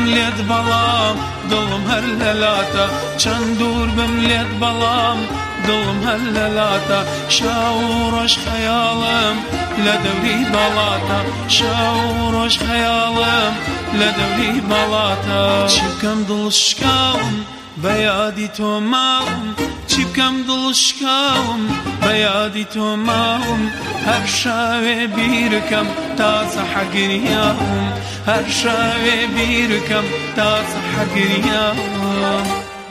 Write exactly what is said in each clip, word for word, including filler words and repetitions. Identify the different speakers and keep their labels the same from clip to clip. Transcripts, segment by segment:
Speaker 1: لێت بەڵام دڵم هەر لەلاتە چەند دوور بم لێت بەڵام دڵم هەر لەلاتە شاو و ڕۆژ خەیاڵم لە دەوری بەڵاتە شاو و ڕۆژ خەیاڵم لە دەوری بەڵاتە چی بکەم دڵشکاوم بە یادی تۆ ماوم چی بکەم دڵشکاوم بە یادی تۆ ماوم هەر شاوێ بیرکەم تازە حەگریاوم هەر شاوێ بیرکەم تازە حەگریاوم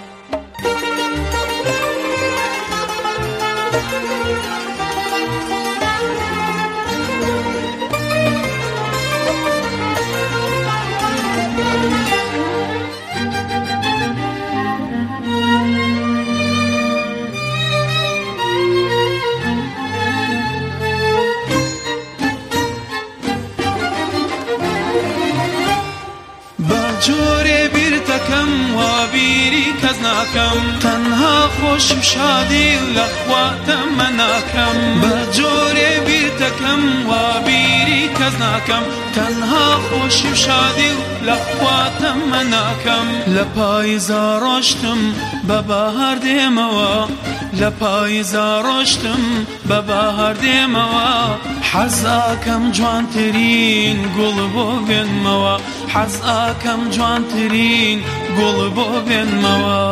Speaker 1: جۆرێ بیرتەکەم وابیری کەس ناکەم تەنها خۆشم شادی لەخوا تەمە ناکەم بە جۆرێ بیرتەکەم وابیری کەس ناکەم تەنها خۆشم شادی لەخوا تەمە ناکەم لە پاییزا ڕۆشتم بە بەهار دێمەوە لە پاییزا ڕۆشتم بە بەهار دێمەوە حەزاکەم جوانترین گوڵ بۆ بێنمەوە حەزاکەم جوانترین گوڵ بۆ بێنمەوە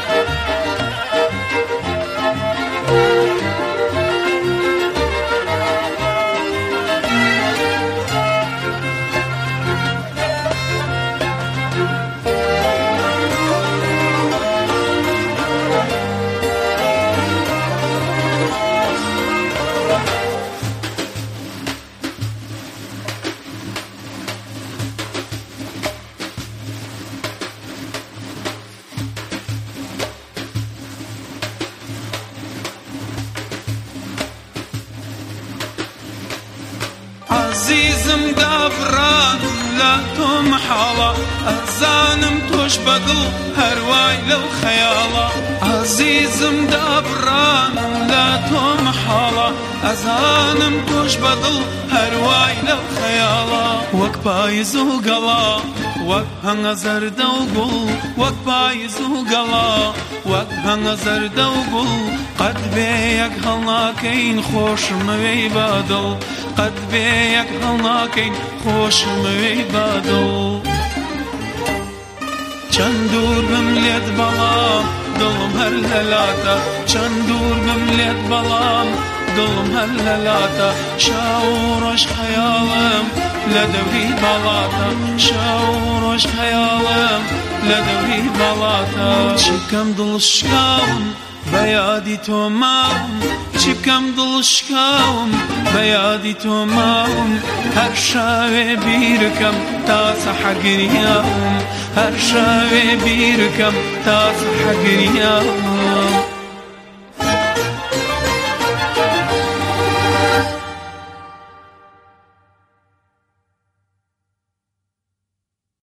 Speaker 1: عزیزم دابڕان لە تۆ مەحاڵە ئەزانم تۆش بەدڵ هەروای لەو خەیاڵە عزیزم دابڕان لە تۆ مەحاڵە ئەزانم تۆش بەدڵ هەروای لەو خەیاڵە وەک پاییز و گەڵا وەک هەنگە زەردە و گوڵ وەک پاییز و گەڵا وەک هەنگە زەردە و گوڵ قەت بێ یەک هەڵناکەین خۆشمەوەی بەدڵ قەت بێ یەک هەڵناکەین خۆشمەوەی بەدڵ چەند دوور بم لێت بەڵام دڵم هەر لەلاتە چەند دوور بم لێت بەڵام دڵم هەر لەلاتە شاو و ڕۆژ خەیاڵم لە دەوری بەڵاتە شاو و ڕۆژ خەیاڵم لە دەوری بەڵاتە چی بکەم دڵشکاوم بە یادی تۆ ماوم چی بکەم دڵشکاوم بە یادی تۆ ماوم هەر شاوێ بیرکەم تازە حەگریاوم هەر شاوێ بیرکەم تازە حەگریاوم